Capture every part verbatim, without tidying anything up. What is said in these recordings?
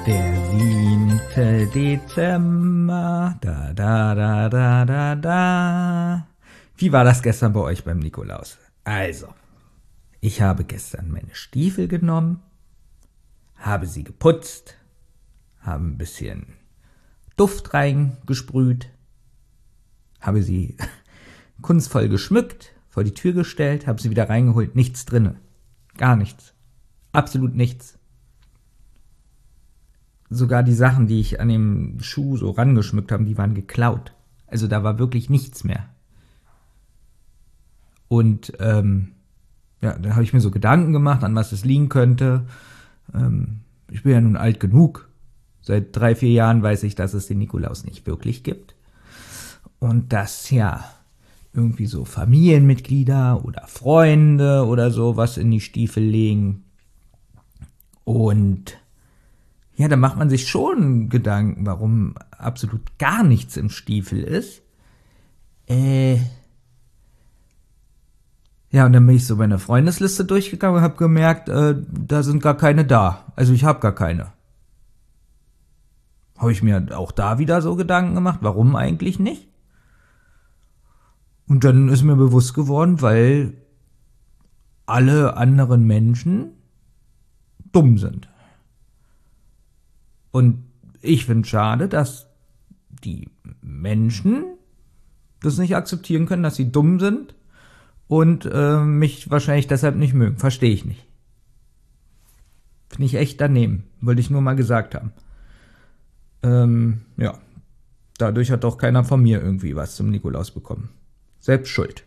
Der siebte Dezember, da, da, da, da, da, da. Wie war das gestern bei euch beim Nikolaus? Also, ich habe gestern meine Stiefel genommen, habe sie geputzt, habe ein bisschen Duft reingesprüht, habe sie kunstvoll geschmückt, vor die Tür gestellt, habe sie wieder reingeholt, nichts drinne. Gar nichts. Absolut nichts. Sogar die Sachen, die ich an dem Schuh so rangeschmückt habe, die waren geklaut. Also da war wirklich nichts mehr. Und ähm, ja, dann habe ich mir so Gedanken gemacht, an was es liegen könnte. Ähm, ich bin ja nun alt genug. Seit drei, vier Jahren weiß ich, dass es den Nikolaus nicht wirklich gibt. Und dass ja irgendwie so Familienmitglieder oder Freunde oder so was in die Stiefel legen. Und ja, da macht man sich schon Gedanken, warum absolut gar nichts im Stiefel ist. Äh. Ja, und dann bin ich so meine Freundesliste durchgegangen und habe gemerkt, äh, da sind gar keine da. Also ich habe gar keine. Habe ich mir auch da wieder so Gedanken gemacht, warum eigentlich nicht? Und dann ist mir bewusst geworden, weil alle anderen Menschen dumm sind. Und ich finde es schade, dass die Menschen das nicht akzeptieren können, dass sie dumm sind und äh, mich wahrscheinlich deshalb nicht mögen. Verstehe ich nicht. Finde ich echt daneben. Wollte ich nur mal gesagt haben. Ähm, ja. Dadurch hat doch keiner von mir irgendwie was zum Nikolaus bekommen. Selbst schuld.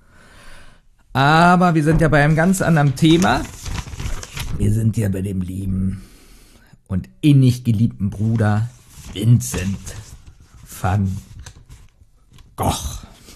Aber wir sind ja bei einem ganz anderen Thema. Wir sind ja bei dem lieben und innig geliebten Bruder Vincent van Gogh.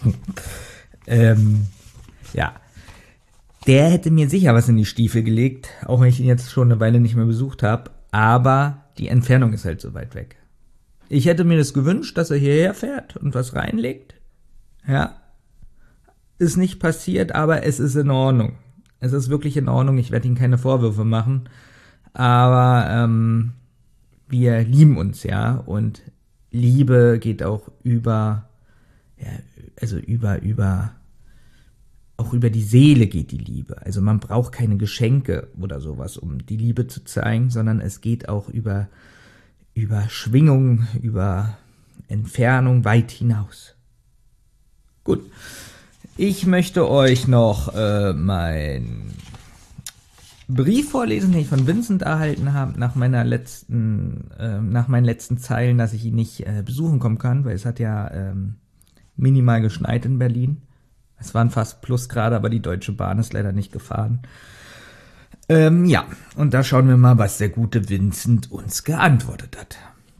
ähm, ja, der hätte mir sicher was in die Stiefel gelegt, auch wenn ich ihn jetzt schon eine Weile nicht mehr besucht habe, aber die Entfernung ist halt so weit weg. Ich hätte mir das gewünscht, dass er hierher fährt und was reinlegt. Ja, ist nicht passiert, aber es ist in Ordnung. Es ist wirklich in Ordnung, ich werde ihm keine Vorwürfe machen. Aber ähm, wir lieben uns, ja, und Liebe geht auch über, ja, also über, über, auch über die Seele geht die Liebe. Also man braucht keine Geschenke oder sowas, um die Liebe zu zeigen, sondern es geht auch über, über Schwingung, über Entfernung weit hinaus. Gut, ich möchte euch noch äh, mein Brief vorlesen, den ich von Vincent erhalten habe, nach meiner letzten, äh, nach meinen letzten Zeilen, dass ich ihn nicht äh, besuchen kommen kann, weil es hat ja ähm, minimal geschneit in Berlin. Es waren fast Plusgrade, aber die Deutsche Bahn ist leider nicht gefahren. Ähm, ja, und da schauen wir mal, was der gute Vincent uns geantwortet hat.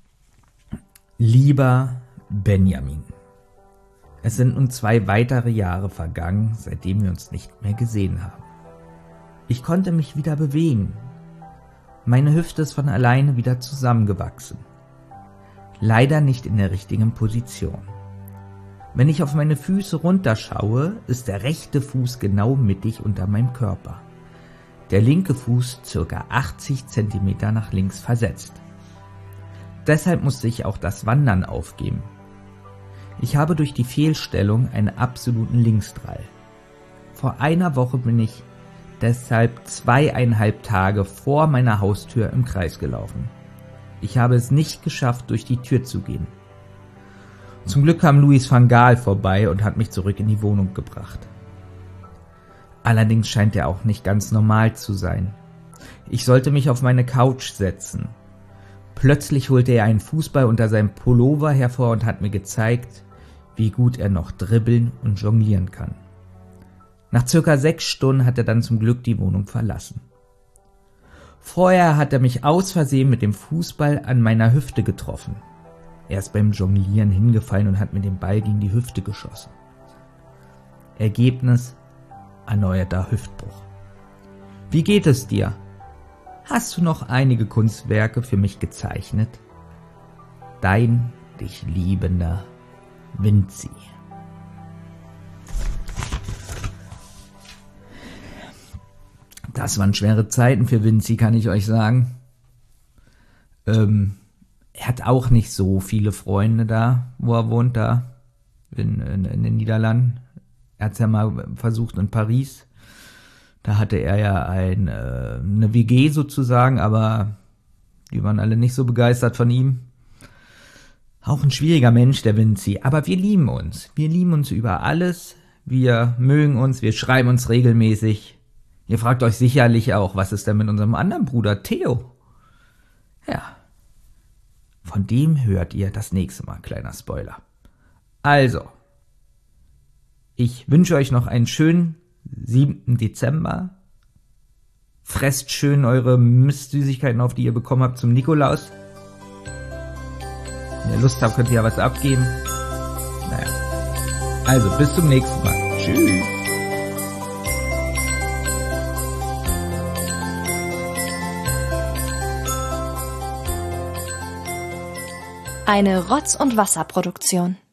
Lieber Benjamin, es sind nun zwei weitere Jahre vergangen, seitdem wir uns nicht mehr gesehen haben. Ich konnte mich wieder bewegen. Meine Hüfte ist von alleine wieder zusammengewachsen. Leider nicht in der richtigen Position. Wenn ich auf meine Füße runterschaue, ist der rechte Fuß genau mittig unter meinem Körper. Der linke Fuß ca. achtzig Zentimeter nach links versetzt. Deshalb musste ich auch das Wandern aufgeben. Ich habe durch die Fehlstellung einen absoluten Linksdrall. Vor einer Woche bin ich deshalb zweieinhalb Tage vor meiner Haustür im Kreis gelaufen. Ich habe es nicht geschafft, durch die Tür zu gehen. Zum Glück kam Louis van Gaal vorbei und hat mich zurück in die Wohnung gebracht. Allerdings scheint er auch nicht ganz normal zu sein. Ich sollte mich auf meine Couch setzen. Plötzlich holte er einen Fußball unter seinem Pullover hervor und hat mir gezeigt, wie gut er noch dribbeln und jonglieren kann. Nach circa sechs Stunden hat er dann zum Glück die Wohnung verlassen. Vorher hat er mich aus Versehen mit dem Fußball an meiner Hüfte getroffen. Er ist beim Jonglieren hingefallen und hat mir den Ball gegen die Hüfte geschossen. Ergebnis: erneuerter Hüftbruch. Wie geht es dir? Hast du noch einige Kunstwerke für mich gezeichnet? Dein dich liebender Vinci. Das waren schwere Zeiten für Vinci, kann ich euch sagen. Ähm, er hat auch nicht so viele Freunde da, wo er wohnt, da in, in, in den Niederlanden. Er hat es ja mal versucht in Paris. Da hatte er ja ein, äh, eine W G sozusagen, aber die waren alle nicht so begeistert von ihm. Auch ein schwieriger Mensch, der Vinci. Aber wir lieben uns. Wir lieben uns über alles. Wir mögen uns. Wir schreiben uns regelmäßig. Ihr fragt euch sicherlich auch, was ist denn mit unserem anderen Bruder Theo? Ja. Von dem hört ihr das nächste Mal. Kleiner Spoiler. Also. Ich wünsche euch noch einen schönen siebten Dezember. Fresst schön eure Mistsüßigkeiten auf, die ihr bekommen habt zum Nikolaus. Wenn ihr Lust habt, könnt ihr ja was abgeben. Naja. Also, bis zum nächsten Mal. Tschüss. Eine Rotz- und Wasserproduktion.